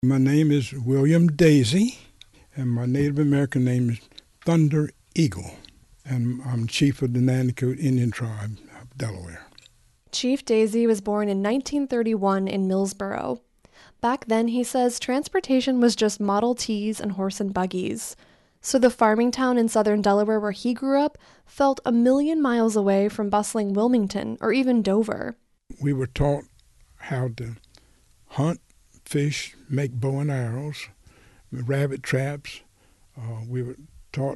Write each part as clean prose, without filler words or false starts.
My name is William Daisy, and my Native American name is Thunder Eagle, and I'm chief of the Nanticoke Indian Tribe of Delaware. Chief Daisy was born in 1931 in Millsboro. Back then, he says, transportation was just Model Ts and horse and buggies. So the farming town in southern Delaware where he grew up felt a million miles away from bustling Wilmington or even Dover. We were taught how to hunt, fish, make bow and arrows, rabbit traps. We were taught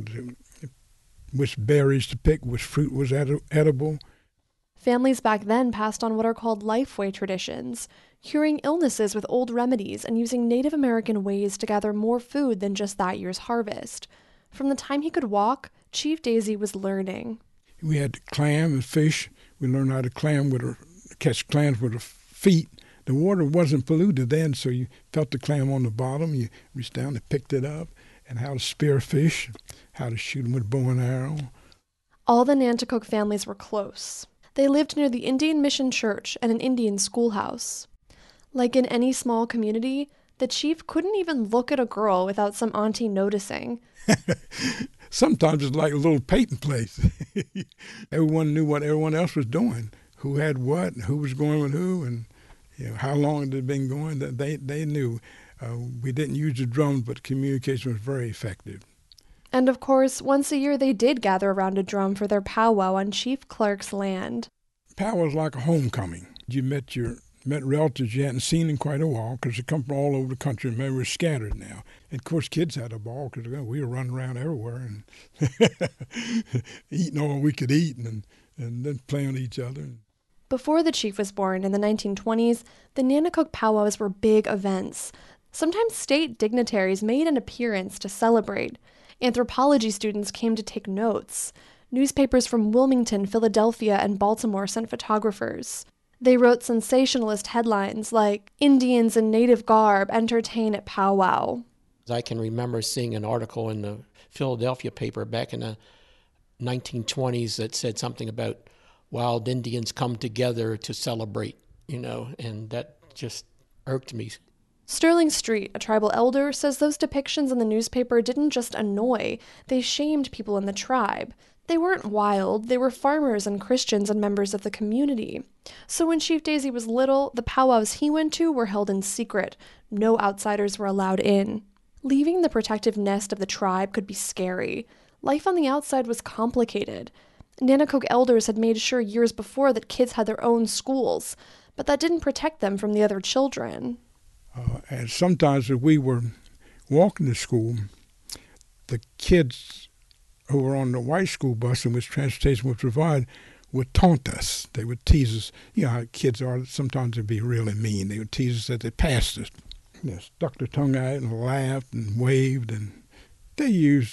which berries to pick, which fruit was edible. Families back then passed on what are called lifeway traditions, curing illnesses with old remedies and using Native American ways to gather more food than just that year's harvest. From the time he could walk, Chief Daisy was learning. We had to clam and fish. We learned how to catch clams with our feet. The water wasn't polluted then, so you felt the clam on the bottom. You reached down and picked it up, and how to spear fish, how to shoot them with a bow and arrow. All the Nanticoke families were close. They lived near the Indian Mission Church and an Indian schoolhouse. Like in any small community, the chief couldn't even look at a girl without some auntie noticing. Sometimes it's like a little Peyton place. Everyone knew what everyone else was doing, who had what, who was going with who, and how long it had been going. They knew. We didn't use the drums, but communication was very effective. And of course, once a year they did gather around a drum for their powwow on Chief Clark's land. Powwow was like a homecoming. You met relatives you hadn't seen in quite a while because they come from all over the country and they were scattered now. And of course, kids had a ball because we were running around everywhere and eating all we could eat and then playing with each other. Before the chief was born in the 1920s, the Nanticoke powwows were big events. Sometimes state dignitaries made an appearance to celebrate. Anthropology students came to take notes. Newspapers from Wilmington, Philadelphia, and Baltimore sent photographers. They wrote sensationalist headlines like, "Indians in Native Garb Entertain at Powwow." I can remember seeing an article in the Philadelphia paper back in the 1920s that said something about wild Indians come together to celebrate, and that just irked me. Sterling Street, a tribal elder, says those depictions in the newspaper didn't just annoy, they shamed people in the tribe. They weren't wild, they were farmers and Christians and members of the community. So when Chief Daisy was little, the powwows he went to were held in secret. No outsiders were allowed in. Leaving the protective nest of the tribe could be scary. Life on the outside was complicated. Nanticoke elders had made sure years before that kids had their own schools, but that didn't protect them from the other children. And sometimes if we were walking to school, the kids who were on the white school bus in which transportation was provided would taunt us. They would tease us. You know how kids are. Sometimes they'd be really mean. They would tease us as they passed us. They stuck their tongue out and laughed and waved. And they used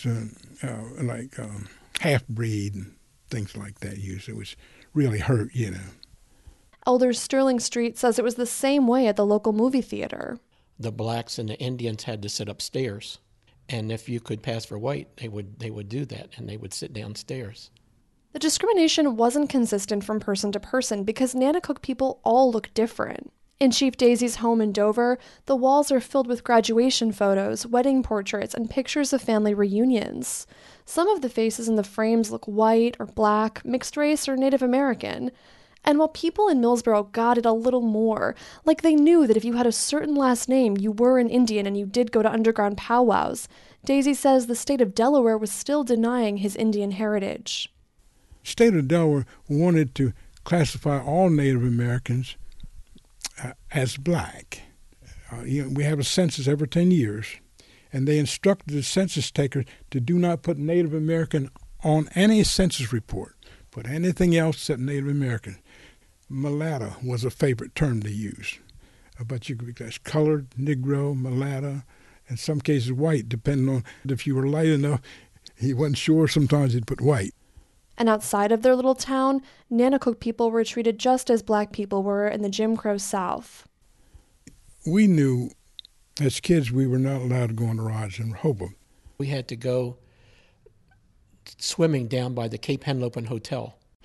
half-breed and things like that used, which really hurt, Elder Sterling Street says it was the same way at the local movie theater. The blacks and the Indians had to sit upstairs, and if you could pass for white, they would do that, and they would sit downstairs. The discrimination wasn't consistent from person to person because Nanticoke people all look different. In Chief Daisy's home in Dover, the walls are filled with graduation photos, wedding portraits, and pictures of family reunions. Some of the faces in the frames look white or black, mixed race, or Native American. And while people in Millsboro got it a little more, like they knew that if you had a certain last name, you were an Indian and you did go to underground powwows, Daisy says the state of Delaware was still denying his Indian heritage. The state of Delaware wanted to classify all Native Americans as black. We have a census every 10 years, and they instructed the census taker to do not put Native American on any census report. Put anything else except Native American. Mulatto was a favorite term to use. But you could be colored, Negro, mulatto, in some cases white, depending on if you were light enough. He wasn't sure, sometimes he'd put white. And outside of their little town, Nanticoke people were treated just as black people were in the Jim Crow South. We knew as kids we were not allowed to go on the rides in Rehoboth. We had to go swimming down by the Cape Henlopen Hotel.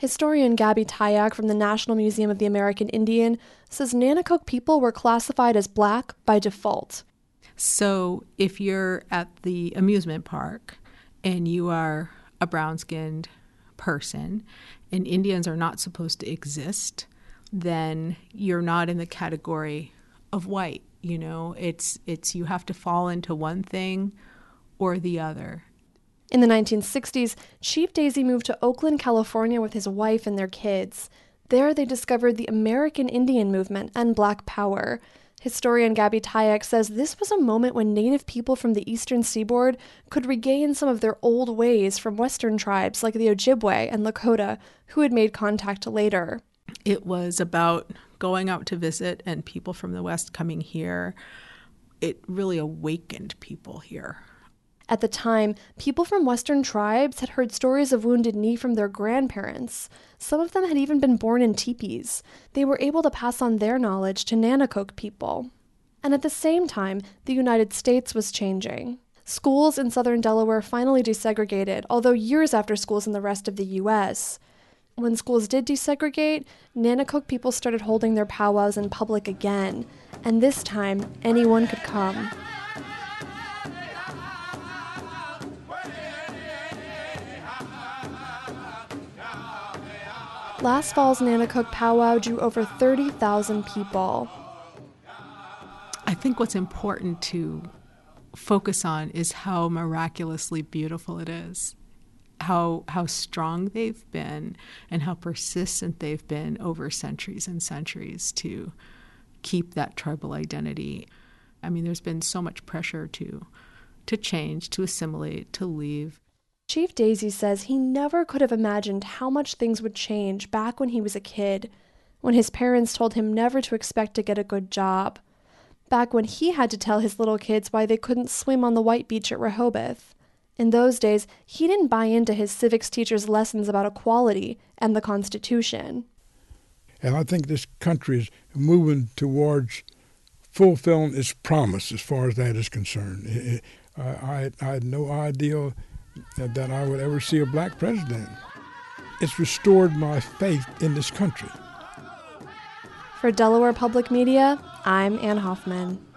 Historian Gabby Tayak from the National Museum of the American Indian says Nanticoke people were classified as black by default. So if you're at the amusement park and you are a brown-skinned person and Indians are not supposed to exist, then you're not in the category of white. You know, it's you have to fall into one thing or the other. In the 1960s, Chief Daisy moved to Oakland, California with his wife and their kids. There they discovered the American Indian movement and Black Power. Historian Gabby Tayak says this was a moment when Native people from the eastern seaboard could regain some of their old ways from Western tribes like the Ojibwe and Lakota, who had made contact later. It was about going out to visit and people from the West coming here. It really awakened people here. At the time, people from Western tribes had heard stories of Wounded Knee from their grandparents. Some of them had even been born in teepees. They were able to pass on their knowledge to Nanticoke people. And at the same time, the United States was changing. Schools in southern Delaware finally desegregated, although years after schools in the rest of the U.S. When schools did desegregate, Nanticoke people started holding their powwows in public again, and this time, anyone could come. Last fall's Nanticoke powwow drew over 30,000 people. I think what's important to focus on is how miraculously beautiful it is, how strong they've been, and how persistent they've been over centuries and centuries to keep that tribal identity. I mean, there's been so much pressure to change, to assimilate, to leave. Chief Daisy says he never could have imagined how much things would change back when he was a kid, when his parents told him never to expect to get a good job, back when he had to tell his little kids why they couldn't swim on the white beach at Rehoboth. In those days, he didn't buy into his civics teacher's lessons about equality and the Constitution. And I think this country is moving towards fulfilling its promise as far as that is concerned. I had no idea that I would ever see a black president. It's restored my faith in this country. For Delaware Public Media, I'm Ann Hoffman.